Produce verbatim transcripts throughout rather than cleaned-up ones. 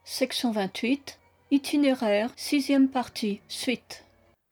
Section vingt-huit. Itinéraire, sixième partie, suite.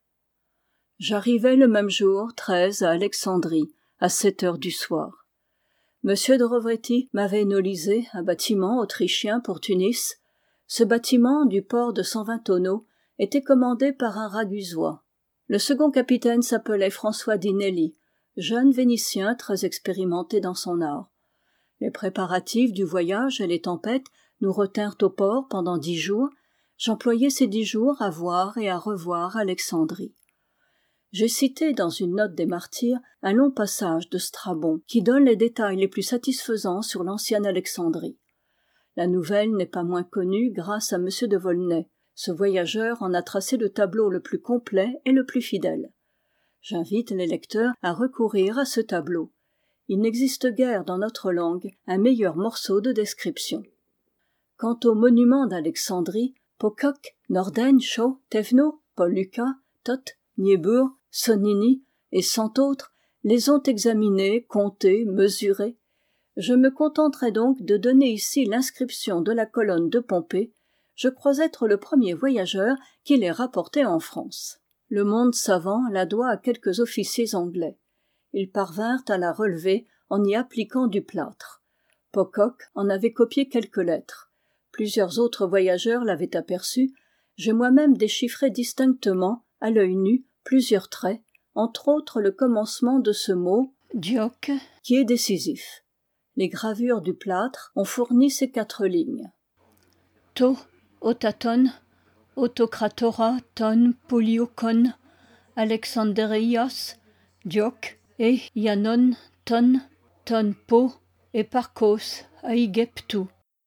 J'arrivai le même jour, treize, à Alexandrie, à sept heures du soir. Monsieur de Rovetti m'avait nolisé un bâtiment autrichien pour Tunis. Ce bâtiment, du port de cent vingt tonneaux, était commandé par un Ragusois. Le second capitaine s'appelait François Dinelli, jeune Vénitien très expérimenté dans son art. Les préparatifs du voyage et les tempêtes nous retinrent au port pendant dix jours. J'employai ces dix jours à voir et à revoir Alexandrie. J'ai cité dans une note des Martyrs un long passage de Strabon qui donne les détails les plus satisfaisants sur l'ancienne Alexandrie. La nouvelle n'est pas moins connue grâce à M. de Volnay. Ce voyageur en a tracé le tableau le plus complet et le plus fidèle. J'invite les lecteurs à recourir à ce tableau. Il n'existe guère dans notre langue un meilleur morceau de description. Quant aux monuments d'Alexandrie, Pocock, Norden, Shaw, Thévenot, Paul Lucas, Thot, Niebuhr, Sonnini et cent autres les ont examinés, comptés, mesurés. Je me contenterai donc de donner ici l'inscription de la colonne de Pompée. Je crois être le premier voyageur qui l'ait rapportée en France. Le monde savant la doit à quelques officiers anglais. Ils parvinrent à la relever en y appliquant du plâtre. Pocock en avait copié quelques lettres. Plusieurs autres voyageurs l'avaient aperçu. J'ai moi-même déchiffré distinctement, à l'œil nu, plusieurs traits, entre autres le commencement de ce mot « dioc » qui est décisif. Les gravures du plâtre ont fourni ces quatre lignes. To, otaton, autocratora, ton, poliokon, Alexandreios, dioc, et ianon, ton, ton po, et parcos, aigeptu.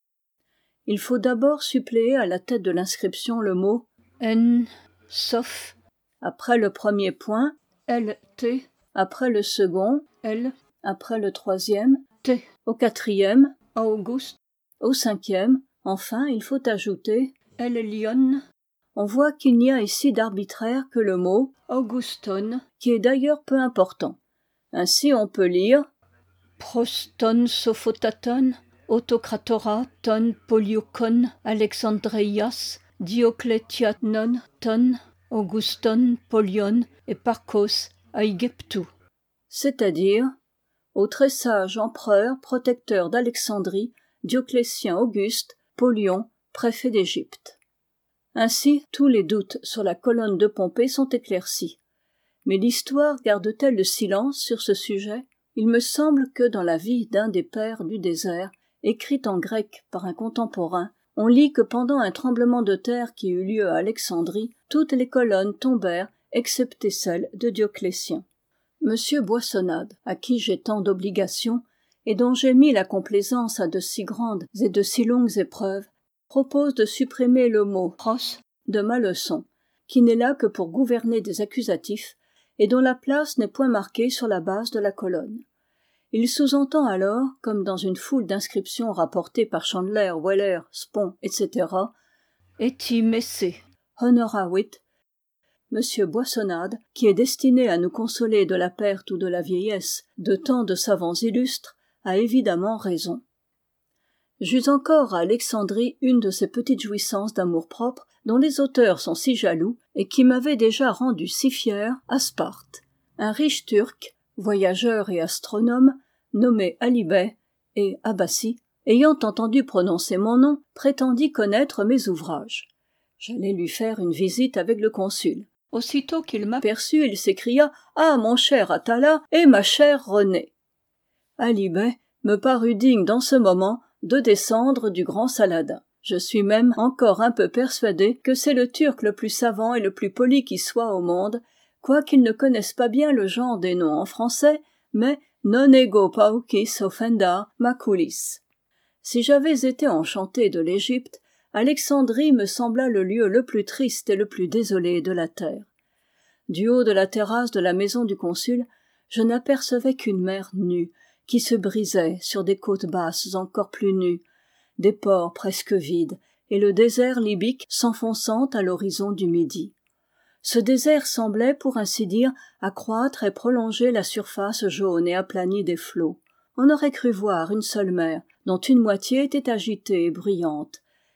Il faut d'abord suppléer à la tête de l'inscription le mot en, sauf, après le premier point, l, t, après le second, l, après le troisième, t, au quatrième, auguste, au cinquième, enfin il faut ajouter l, lion. On voit qu'il n'y a ici d'arbitraire que le mot auguston, qui est d'ailleurs peu important. Ainsi on peut lire proston sophotaton, autocratora ton poliokon Alexandreias, Diocletianon ton, Auguston polion et parcos aigeptu. C'est-à-dire au très sage empereur protecteur d'Alexandrie, Dioclétien Auguste, Polion, préfet d'Égypte. Ainsi, tous les doutes sur la colonne de Pompée sont éclaircis. Mais l'histoire garde-t-elle le silence sur ce sujet ? Il me semble que dans la vie d'un des pères du désert, écrite en grec par un contemporain, on lit que pendant un tremblement de terre qui eut lieu à Alexandrie, toutes les colonnes tombèrent, excepté celle de Dioclétien. Monsieur Boissonnade, à qui j'ai tant d'obligations, et dont j'ai mis la complaisance à de si grandes et de si longues épreuves, propose de supprimer le mot « pros » de ma leçon, qui n'est là que pour gouverner des accusatifs, et dont la place n'est point marquée sur la base de la colonne. Il sous-entend alors, comme dans une foule d'inscriptions rapportées par Chandler, Weller, Spon, et cetera, « Eti messe » honoravit. Monsieur Boissonnade, qui est destiné à nous consoler de la perte ou de la vieillesse de tant de savants illustres, a évidemment raison. J'eus encore à Alexandrie une de ces petites jouissances d'amour-propre dont les auteurs sont si jaloux et qui m'avait déjà rendu si fier à Sparte. Un riche Turc, voyageur et astronome, nommé Ali Bey et Abbassi, ayant entendu prononcer mon nom, prétendit connaître mes ouvrages. J'allais lui faire une visite avec le consul. Aussitôt qu'il m'aperçut, il s'écria « Ah, mon cher Atala et ma chère Renée !» Ali Bey me parut digne dans ce moment de descendre du grand Saladin. Je suis même encore un peu persuadé que c'est le Turc le plus savant et le plus poli qui soit au monde, quoiqu'il ne connaisse pas bien le genre des noms en français, mais non ego paucis offenda maculis. Si j'avais été enchanté de l'Égypte, Alexandrie me sembla le lieu le plus triste et le plus désolé de la terre. Du haut de la terrasse de la maison du consul, je n'apercevais qu'une mer nue, qui se brisait sur des côtes basses encore plus nues, des ports presque vides, et le désert libyque s'enfonçant à l'horizon du Midi. Ce désert semblait, pour ainsi dire, accroître et prolonger la surface jaune et aplanie des flots. On aurait cru voir une seule mer, dont une moitié était agitée et bruyante,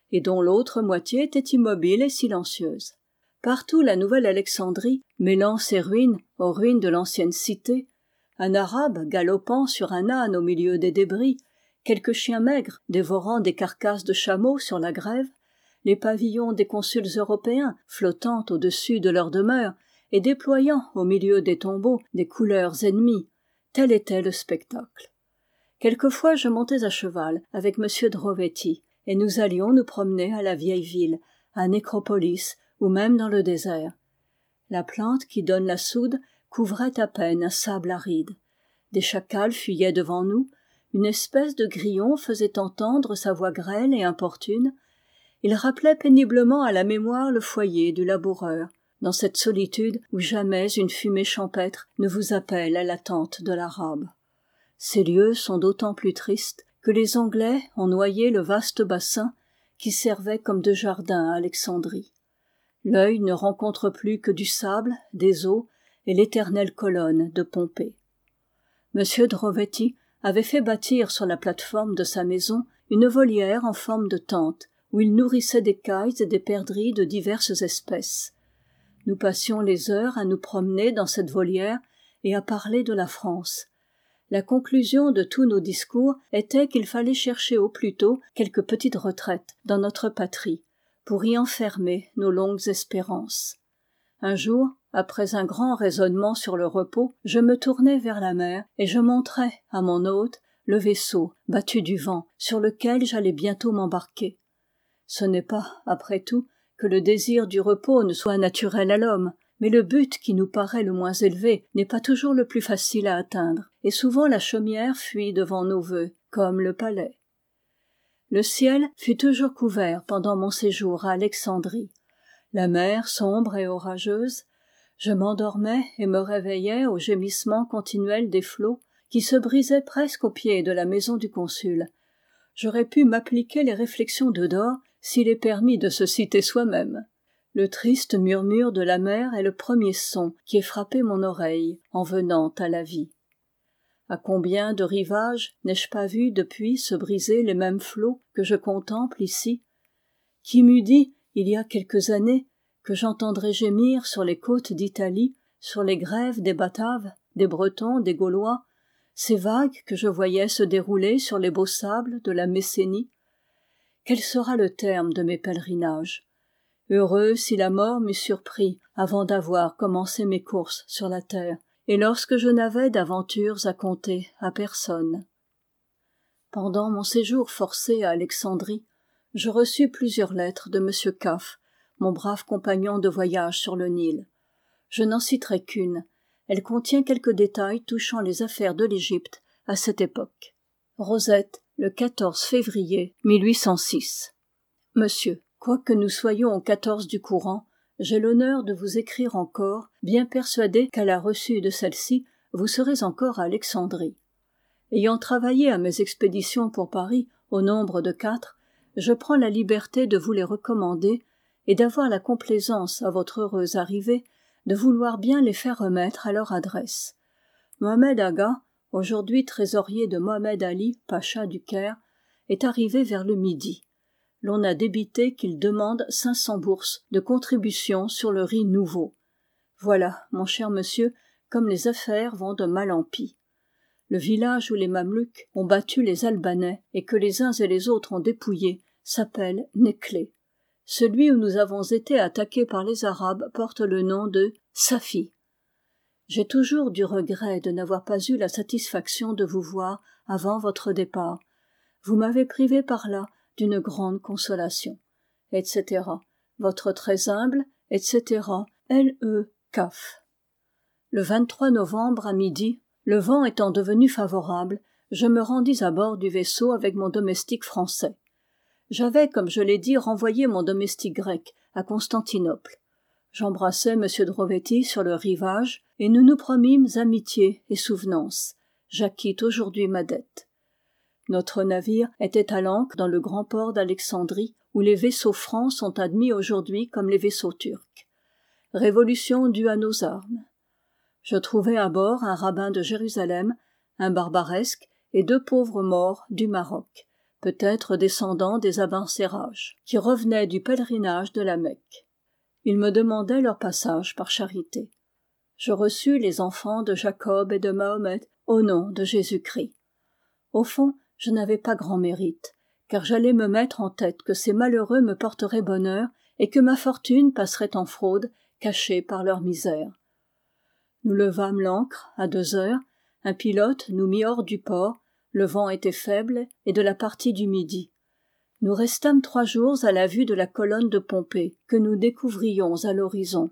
et dont l'autre moitié était immobile et silencieuse. Partout la Nouvelle-Alexandrie, mêlant ses ruines aux ruines de l'ancienne cité, un arabe galopant sur un âne au milieu des débris, quelques chiens maigres dévorant des carcasses de chameaux sur la grève, les pavillons des consuls européens flottant au-dessus de leurs demeures et déployant au milieu des tombeaux des couleurs ennemies, tel était le spectacle. Quelquefois je montais à cheval avec M. Drovetti, et nous allions nous promener à la vieille ville, à Nécropolis, ou même dans le désert. La plante qui donne la soude couvrait à peine un sable aride. Des chacals fuyaient devant nous, une espèce de grillon faisait entendre sa voix grêle et importune. Il rappelait péniblement à la mémoire le foyer du laboureur, dans cette solitude où jamais une fumée champêtre ne vous appelle à l'attente de l'arabe. Ces lieux sont d'autant plus tristes que les Anglais ont noyé le vaste bassin qui servait comme de jardin à Alexandrie. L'œil ne rencontre plus que du sable, des eaux et l'éternelle colonne de Pompée. Monsieur Drovetti avait fait bâtir sur la plate-forme de sa maison une volière en forme de tente où il nourrissait des cailles et des perdrix de diverses espèces. Nous passions les heures à nous promener dans cette volière et à parler de la France. La conclusion de tous nos discours était qu'il fallait chercher au plus tôt quelque petite retraite dans notre patrie, pour y enfermer nos longues espérances. Un jour, après un grand raisonnement sur le repos, je me tournai vers la mer et je montrai à mon hôte le vaisseau battu du vent sur lequel j'allais bientôt m'embarquer. Ce n'est pas, après tout, que le désir du repos ne soit naturel à l'homme, mais le but qui nous paraît le moins élevé n'est pas toujours le plus facile à atteindre, et souvent la chaumière fuit devant nos vœux, comme le palais. Le ciel fut toujours couvert pendant mon séjour à Alexandrie. La mer sombre et orageuse, je m'endormais et me réveillais au gémissement continuel des flots qui se brisaient presque au pied de la maison du consul. J'aurais pu m'appliquer les réflexions de Dore s'il est permis de se citer soi-même. Le triste murmure de la mer est le premier son qui ait frappé mon oreille en venant à la vie. À combien de rivages n'ai-je pas vu depuis se briser les mêmes flots que je contemple ici? Qui m'eût dit, il y a quelques années, que j'entendrais gémir sur les côtes d'Italie, sur les grèves des Bataves, des Bretons, des Gaulois, ces vagues que je voyais se dérouler sur les beaux sables de la Messénie? Quel sera le terme de mes pèlerinages? Heureux si la mort m'eût surpris avant d'avoir commencé mes courses sur la terre, et lorsque je n'avais d'aventures à conter à personne. Pendant mon séjour forcé à Alexandrie, je reçus plusieurs lettres de M. Caff, mon brave compagnon de voyage sur le Nil. Je n'en citerai qu'une. Elle contient quelques détails touchant les affaires de l'Égypte à cette époque. Rosette, le quatorze février mille huit cent six. Monsieur, quoique nous soyons au quatorze du courant, j'ai l'honneur de vous écrire encore, bien persuadé qu'à la reçue de celle-ci, vous serez encore à Alexandrie. Ayant travaillé à mes expéditions pour Paris, au nombre de quatre, je prends la liberté de vous les recommander et d'avoir la complaisance à votre heureuse arrivée de vouloir bien les faire remettre à leur adresse. Mohamed Aga, aujourd'hui trésorier de Mohamed Ali, pacha du Caire, est arrivé vers le midi. L'on a débité qu'il demande cinq cents bourses de contribution sur le riz nouveau. Voilà, mon cher monsieur, comme les affaires vont de mal en pis. Le village où les Mamelouks ont battu les Albanais et que les uns et les autres ont dépouillé s'appelle Néclé. Celui où nous avons été attaqués par les Arabes porte le nom de Safi. J'ai toujours du regret de n'avoir pas eu la satisfaction de vous voir avant votre départ. Vous m'avez privé par là d'une grande consolation, et cetera. Votre très humble, et cetera. L E Caff. Le vingt-trois novembre à midi, le vent étant devenu favorable, je me rendis à bord du vaisseau avec mon domestique français. J'avais, comme je l'ai dit, renvoyé mon domestique grec à Constantinople. J'embrassai M. Drovetti sur le rivage, et nous nous promîmes amitié et souvenance. J'acquitte aujourd'hui ma dette. Notre navire était à l'ancre dans le grand port d'Alexandrie, où les vaisseaux francs sont admis aujourd'hui comme les vaisseaux turcs. Révolution due à nos armes. Je trouvai à bord un rabbin de Jérusalem, un barbaresque et deux pauvres morts du Maroc, peut-être descendants des abencerrages, qui revenaient du pèlerinage de la Mecque. Ils me demandaient leur passage par charité. Je reçus les enfants de Jacob et de Mahomet au nom de Jésus-Christ. Au fond, je n'avais pas grand mérite, car j'allais me mettre en tête que ces malheureux me porteraient bonheur et que ma fortune passerait en fraude, cachée par leur misère. Nous levâmes l'ancre à deux heures, un pilote nous mit hors du port, le vent était faible et de la partie du midi. Nous restâmes trois jours à la vue de la colonne de Pompée, que nous découvrions à l'horizon.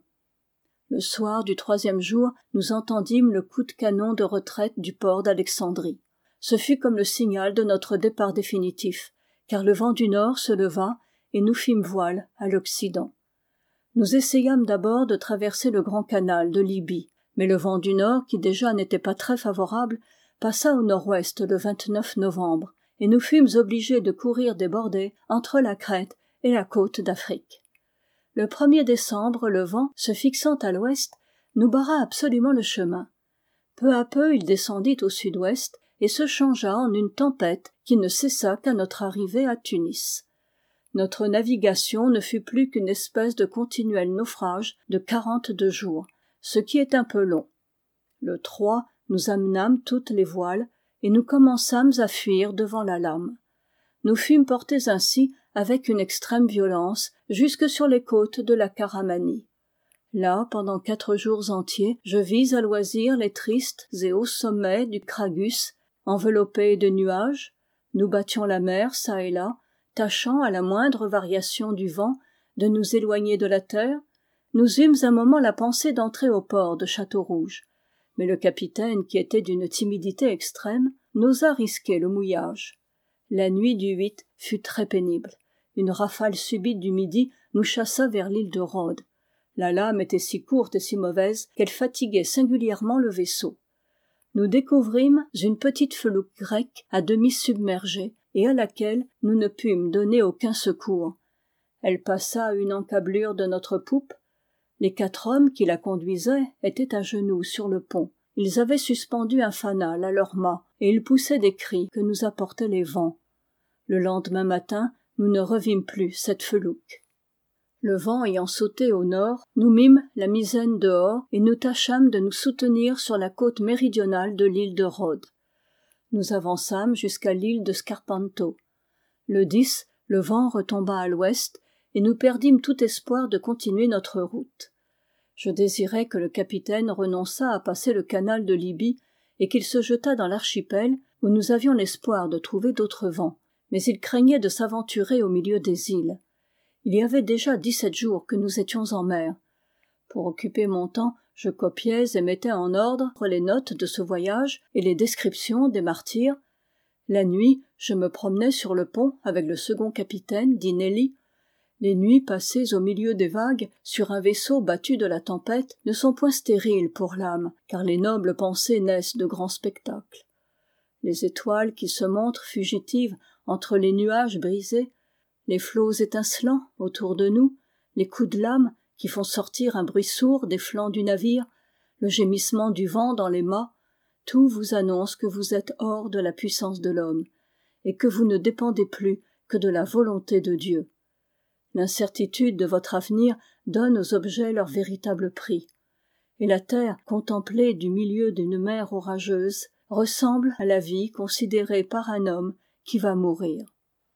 Le soir du troisième jour, nous entendîmes le coup de canon de retraite du port d'Alexandrie. Ce fut comme le signal de notre départ définitif, car le vent du nord se leva et nous fîmes voile à l'Occident. Nous essayâmes d'abord de traverser le grand canal de Libye, mais le vent du nord, qui déjà n'était pas très favorable, passa au nord-ouest le vingt-neuf novembre, et nous fûmes obligés de courir des bordées entre la Crète et la côte d'Afrique. Le premier décembre, le vent, se fixant à l'ouest, nous barra absolument le chemin. Peu à peu, il descendit au sud-ouest et se changea en une tempête qui ne cessa qu'à notre arrivée à Tunis. Notre navigation ne fut plus qu'une espèce de continuel naufrage de quarante-deux jours, ce qui est un peu long. Le trois, nous amenâmes toutes les voiles et nous commençâmes à fuir devant la lame. Nous fûmes portés ainsi avec une extrême violence jusque sur les côtes de la Caramanie. Là, pendant quatre jours entiers, je vis à loisir les tristes et hauts sommets du Cragus, enveloppés de nuages. Nous battions la mer çà et là, tâchant à la moindre variation du vent de nous éloigner de la terre. Nous eûmes un moment la pensée d'entrer au port de Châteaurouge, mais le capitaine, qui était d'une timidité extrême, n'osa risquer le mouillage. La nuit du huit fut très pénible. Une rafale subite du midi nous chassa vers l'île de Rhodes. La lame était si courte et si mauvaise qu'elle fatiguait singulièrement le vaisseau. Nous découvrîmes une petite felouque grecque à demi submergée et à laquelle nous ne pûmes donner aucun secours. Elle passa à une encablure de notre poupe. Les quatre hommes qui la conduisaient étaient à genoux sur le pont. Ils avaient suspendu un fanal à leurs mâts et ils poussaient des cris que nous apportaient les vents. Le lendemain matin, nous ne revîmes plus cette felouque. Le vent ayant sauté au nord, nous mîmes la misaine dehors et nous tâchâmes de nous soutenir sur la côte méridionale de l'île de Rhodes. Nous avançâmes jusqu'à l'île de Scarpanto. Le dix, le vent retomba à l'ouest et nous perdîmes tout espoir de continuer notre route. Je désirais que le capitaine renonçât à passer le canal de Libye et qu'il se jetât dans l'archipel où nous avions l'espoir de trouver d'autres vents, mais il craignait de s'aventurer au milieu des îles. Il y avait déjà dix-sept jours que nous étions en mer. Pour occuper mon temps, je copiais et mettais en ordre les notes de ce voyage et les descriptions des martyrs. La nuit, je me promenais sur le pont avec le second capitaine, dit Nelly. Les nuits passées au milieu des vagues, sur un vaisseau battu de la tempête, ne sont point stériles pour l'âme, car les nobles pensées naissent de grands spectacles. Les étoiles qui se montrent fugitives entre les nuages brisés, les flots étincelants autour de nous, les coups de lame qui font sortir un bruit sourd des flancs du navire, le gémissement du vent dans les mâts, tout vous annonce que vous êtes hors de la puissance de l'homme, et que vous ne dépendez plus que de la volonté de Dieu. L'incertitude de votre avenir donne aux objets leur véritable prix, et la terre, contemplée du milieu d'une mer orageuse, ressemble à la vie considérée par un homme qui va mourir.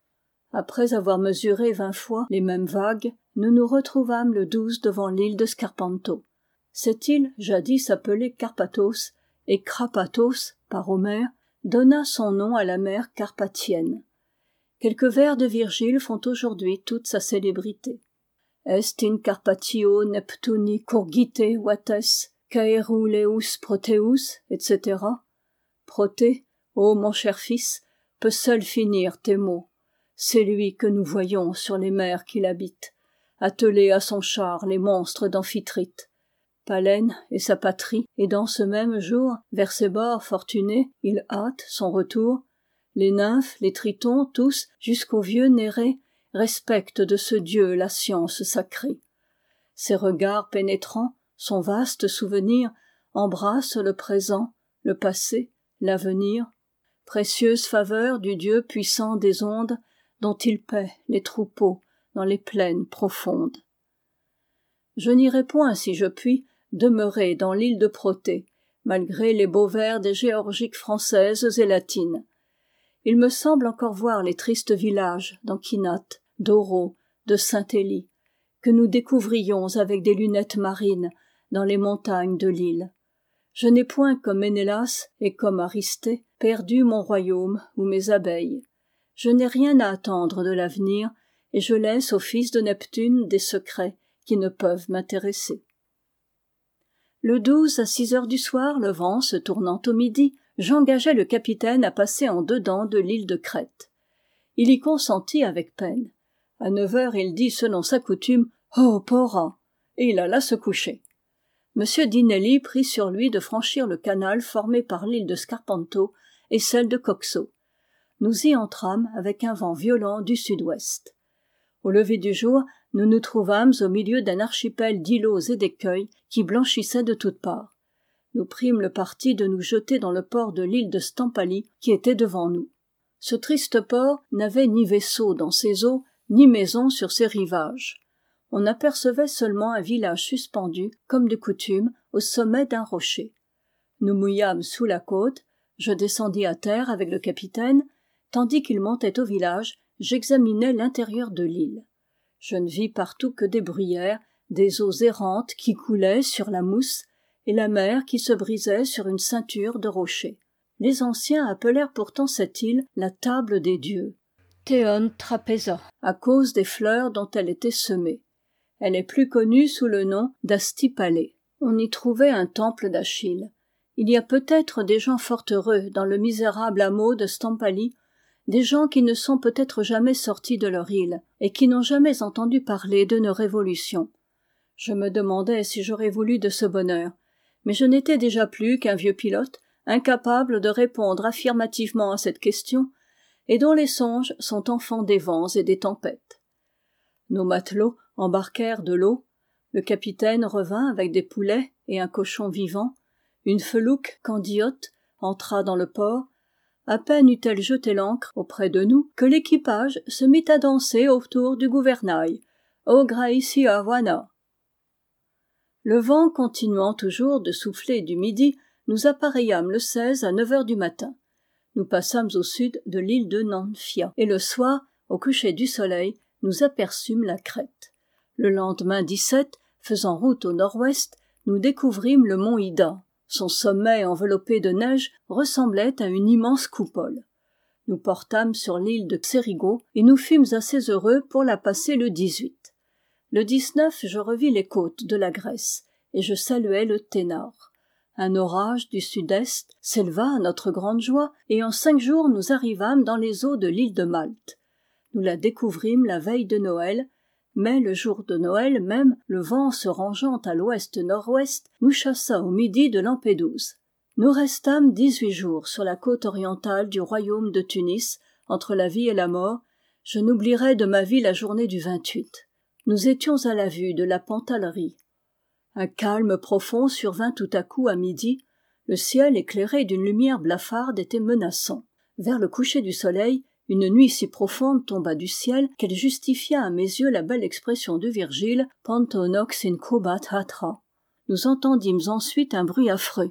Après avoir mesuré vingt fois les mêmes vagues, nous nous retrouvâmes le douze devant l'île de Scarpanto. Cette île, jadis appelée Carpathos et Krapathos par Homère, donna son nom à la mer Carpathienne. Quelques vers de Virgile font aujourd'hui toute sa célébrité. Est in Carpatio Neptuni curgite vates, caeruleus Proteus, et cetera. Protée, ô mon cher fils, peut seul finir tes mots. C'est lui que nous voyons sur les mers qu'il habite, attelé à son char les monstres d'Amphitrite. Palène est sa patrie, et dans ce même jour, vers ses bords fortunés, il hâte son retour. Les nymphes, les tritons, tous, jusqu'au vieux Néré, respectent de ce dieu la science sacrée. Ses regards pénétrants, son vaste souvenir, embrassent le présent, le passé, l'avenir. précieuse faveur du Dieu puissant des ondes, dont il paie les troupeaux dans les plaines profondes. Je n'irai point, si je puis, demeurer dans l'île de Protée, malgré les beaux vers des géorgiques françaises et latines. Il me semble encore voir les tristes villages d'Anquinat, d'Oro, de Saint-Élie, que nous découvrions avec des lunettes marines dans les montagnes de l'île. Je n'ai point, comme Ménélas et comme Aristée, perdu mon royaume ou mes abeilles. Je n'ai rien à attendre de l'avenir, et je laisse au fils de Neptune des secrets qui ne peuvent m'intéresser. Le douze à six heures du soir, le vent se tournant au midi, j'engageai le capitaine à passer en dedans de l'île de Crète. Il y consentit avec peine. À neuf heures, il dit selon sa coutume « Oh, porra !» et il alla se coucher. Monsieur Dinelli prit sur lui de franchir le canal formé par l'île de Scarpanto et celle de Coxo. Nous y entrâmes avec un vent violent du sud-ouest. Au lever du jour, nous nous trouvâmes au milieu d'un archipel d'îlots et d'écueils qui blanchissaient de toutes parts. Nous prîmes le parti de nous jeter dans le port de l'île de Stampali qui était devant nous. Ce triste port n'avait ni vaisseau dans ses eaux, ni maison sur ses rivages. On apercevait seulement un village suspendu, comme de coutume, au sommet d'un rocher. Nous mouillâmes sous la côte, je descendis à terre avec le capitaine, tandis qu'il montait au village, j'examinais l'intérieur de l'île. Je ne vis partout que des bruyères, des eaux errantes qui coulaient sur la mousse, et la mer qui se brisait sur une ceinture de rochers. Les anciens appelèrent pourtant cette île la table des dieux, Théon Trapeza, à cause des fleurs dont elle était semée. Elle est plus connue sous le nom d'Astipalée. On y trouvait un temple d'Achille. Il y a peut-être des gens fort heureux dans le misérable hameau de Stampali, des gens qui ne sont peut-être jamais sortis de leur île et qui n'ont jamais entendu parler de nos révolutions. Je me demandais si j'aurais voulu de ce bonheur, mais je n'étais déjà plus qu'un vieux pilote, incapable de répondre affirmativement à cette question, et dont les songes sont enfants des vents et des tempêtes. Nos matelots embarquèrent de l'eau, le capitaine revint avec des poulets et un cochon vivant, une felouque candiote entra dans le port. À peine eut-elle jeté l'ancre auprès de nous que l'équipage se mit à danser autour du gouvernail. « O Gracie Havana !» Le vent continuant toujours de souffler du midi, nous appareillâmes le seize à neuf heures du matin. Nous passâmes au sud de l'île de Nanfia, et le soir, au coucher du soleil, nous aperçûmes la Crète. Le lendemain dix-sept, faisant route au nord-ouest, nous découvrîmes le mont Ida. Son sommet enveloppé de neige ressemblait à une immense coupole. Nous portâmes sur l'île de Xérigo et nous fûmes assez heureux pour la passer le dix-huit. Le dix-neuf, je revis les côtes de la Grèce et je saluai le Ténare. Un orage du sud-est s'éleva à notre grande joie et en cinq jours nous arrivâmes dans les eaux de l'île de Malte. Nous la découvrîmes la veille de Noël, mais le jour de Noël même, le vent se rangeant à l'ouest-nord-ouest, nous chassa au midi de Lampédouse. Nous restâmes dix-huit jours sur la côte orientale du royaume de Tunis, entre la vie et la mort. Je n'oublierai de ma vie la journée du vingt-huit. Nous étions à la vue de la Pantellerie. Un calme profond survint tout à coup à midi. Le ciel, éclairé d'une lumière blafarde, était menaçant. Vers le coucher du soleil, une nuit si profonde tomba du ciel qu'elle justifia à mes yeux la belle expression de Virgile « Pantonox incubat atra ». Nous entendîmes ensuite un bruit affreux.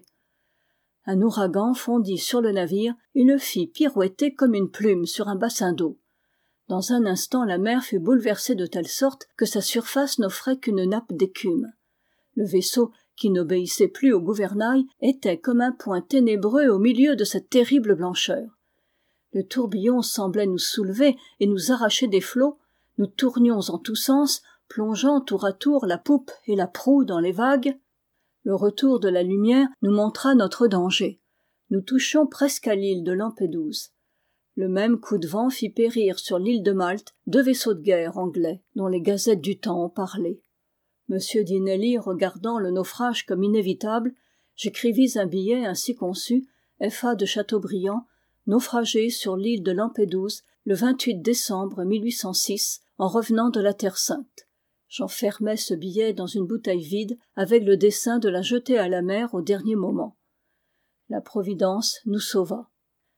Un ouragan fondit sur le navire et le fit pirouetter comme une plume sur un bassin d'eau. Dans un instant, la mer fut bouleversée de telle sorte que sa surface n'offrait qu'une nappe d'écume. Le vaisseau, qui n'obéissait plus au gouvernail, était comme un point ténébreux au milieu de cette terrible blancheur. Le tourbillon semblait nous soulever et nous arracher des flots. Nous tournions en tous sens, plongeant tour à tour la poupe et la proue dans les vagues. Le retour de la lumière nous montra notre danger. Nous touchions presque à l'île de Lampédouse. Le même coup de vent fit périr sur l'île de Malte deux vaisseaux de guerre anglais, dont les gazettes du temps ont parlé. Monsieur Dinelli, regardant le naufrage comme inévitable, j'écrivis un billet ainsi conçu, F A de Chateaubriand, naufragé sur l'île de Lampédouse le vingt-huit décembre mille huit cent six, en revenant de la Terre Sainte. J'enfermai ce billet dans une bouteille vide avec le dessein de la jeter à la mer au dernier moment. La Providence nous sauva.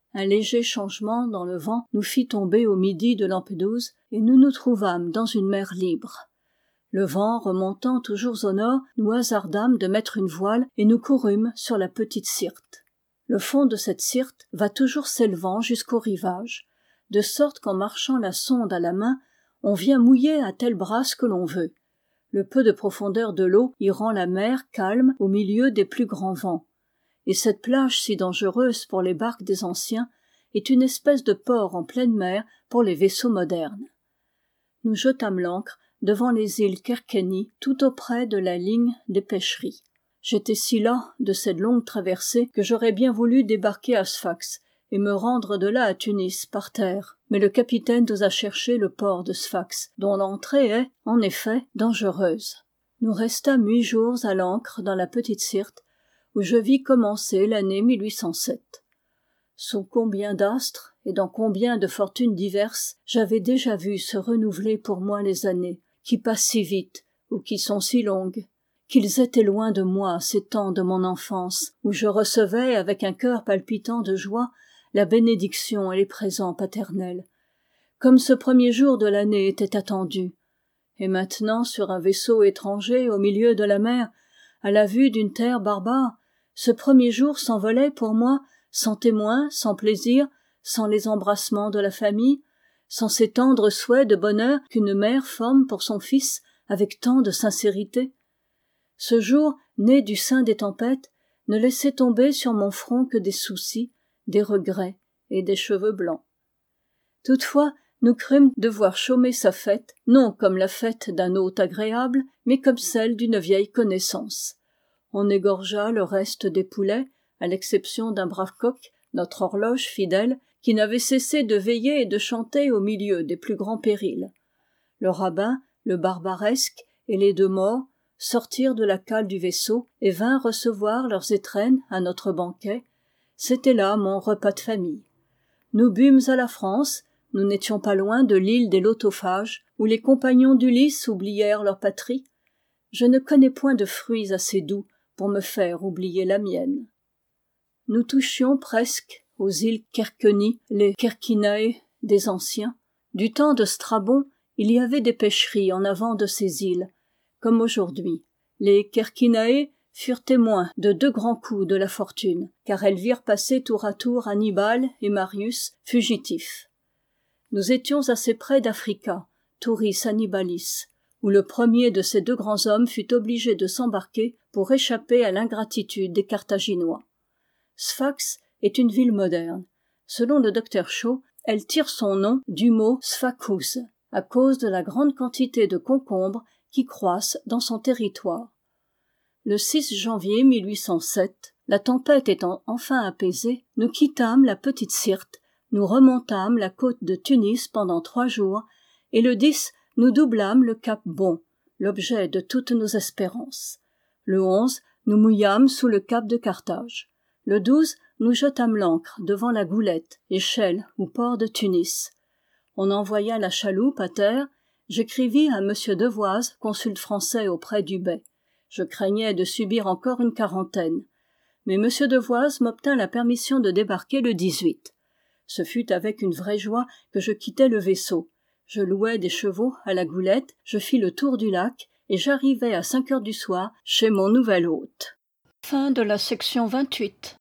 Un léger changement dans le vent nous fit tomber au midi de Lampedouse, et nous nous trouvâmes dans une mer libre. Le vent remontant toujours au nord, nous hasardâmes de mettre une voile et nous courûmes sur la petite Syrte. Le fond de cette Syrte va toujours s'élevant jusqu'au rivage, de sorte qu'en marchant la sonde à la main, on vient mouiller à telle brasse que l'on veut. Le peu de profondeur de l'eau y rend la mer calme au milieu des plus grands vents. Et cette plage si dangereuse pour les barques des anciens est une espèce de port en pleine mer pour les vaisseaux modernes. Nous jetâmes l'ancre devant les îles Kerkenney, tout auprès de la ligne des pêcheries. J'étais si las de cette longue traversée que j'aurais bien voulu débarquer à Sfax et me rendre de là à Tunis par terre. Mais le capitaine dosa chercher le port de Sfax, dont l'entrée est, en effet, dangereuse. Nous restâmes huit jours à l'ancre dans la petite Syrte, où je vis commencer l'année mille huit cent sept. Sous combien d'astres et dans combien de fortunes diverses j'avais déjà vu se renouveler pour moi les années, qui passent si vite ou qui sont si longues, qu'ils étaient loin de moi ces temps de mon enfance, où je recevais avec un cœur palpitant de joie la bénédiction et les présents paternels, comme ce premier jour de l'année était attendu. Et maintenant, sur un vaisseau étranger au milieu de la mer, à la vue d'une terre barbare, ce premier jour s'envolait pour moi sans témoin, sans plaisir, sans les embrassements de la famille, sans ces tendres souhaits de bonheur qu'une mère forme pour son fils avec tant de sincérité. Ce jour, né du sein des tempêtes, ne laissait tomber sur mon front que des soucis, des regrets et des cheveux blancs. Toutefois, nous crûmes devoir chômer sa fête, non comme la fête d'un hôte agréable, mais comme celle d'une vieille connaissance. On égorgea le reste des poulets, à l'exception d'un brave coq, notre horloge fidèle, qui n'avait cessé de veiller et de chanter au milieu des plus grands périls. Le rabbin, le barbaresque et les deux morts sortirent de la cale du vaisseau et vinrent recevoir leurs étrennes à notre banquet. C'était là mon repas de famille. Nous bûmes à la France, nous n'étions pas loin de l'île des Lotophages, où les compagnons d'Ulysse oublièrent leur patrie. Je ne connais point de fruits assez doux pour me faire oublier la mienne. Nous touchions presque aux îles Kerkenney, les Kerkinae des anciens. Du temps de Strabon, il y avait des pêcheries en avant de ces îles, comme aujourd'hui. Les Kerkinae furent témoins de deux grands coups de la fortune, car elles virent passer tour à tour Hannibal et Marius fugitifs. Nous étions assez près d'Africa, Touris Hannibalis, où le premier de ces deux grands hommes fut obligé de s'embarquer pour échapper à l'ingratitude des Carthaginois. Sfax est une ville moderne. Selon le docteur Shaw, elle tire son nom du mot sphacouse, à cause de la grande quantité de concombres qui croissent dans son territoire. Le six janvier mille huit cent sept, la tempête étant enfin apaisée, nous quittâmes la petite Syrte, nous remontâmes la côte de Tunis pendant trois jours, et le dix, nous doublâmes le cap Bon, l'objet de toutes nos espérances. Le onze, nous mouillâmes sous le cap de Carthage. Le douze, nous jetâmes l'ancre devant la Goulette, échelle ou port de Tunis. On envoya la chaloupe à terre. J'écrivis à Monsieur Devoise, consul français auprès du bey. Je craignais de subir encore une quarantaine. Mais Monsieur Devoise m'obtint la permission de débarquer le dix-huit. Ce fut avec une vraie joie que je quittai le vaisseau. Je louai des chevaux à la Goulette, je fis le tour du lac, et j'arrivai à cinq heures du soir chez mon nouvel hôte. Fin de la section vingt-huit.